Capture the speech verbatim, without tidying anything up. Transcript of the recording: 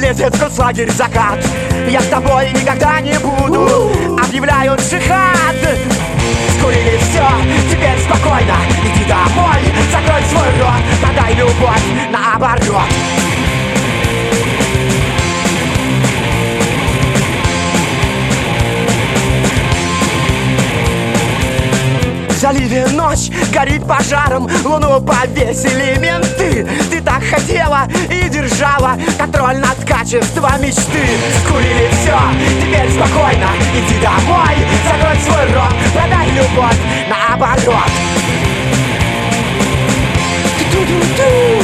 лезет в концлагерь закат. Я с тобой никогда не буду, объявляю джихад. Скурили все, теперь спокойно, иди домой, закрой свой рот, продай любовь наоборот. В заливе ночь горит пожаром, луну повесили менты. Ты так хотела и держала контроль над качеством мечты. Скурили все, теперь спокойно, иди домой, закрой свой рот, продай любовь наоборот. Ту-ту-ту.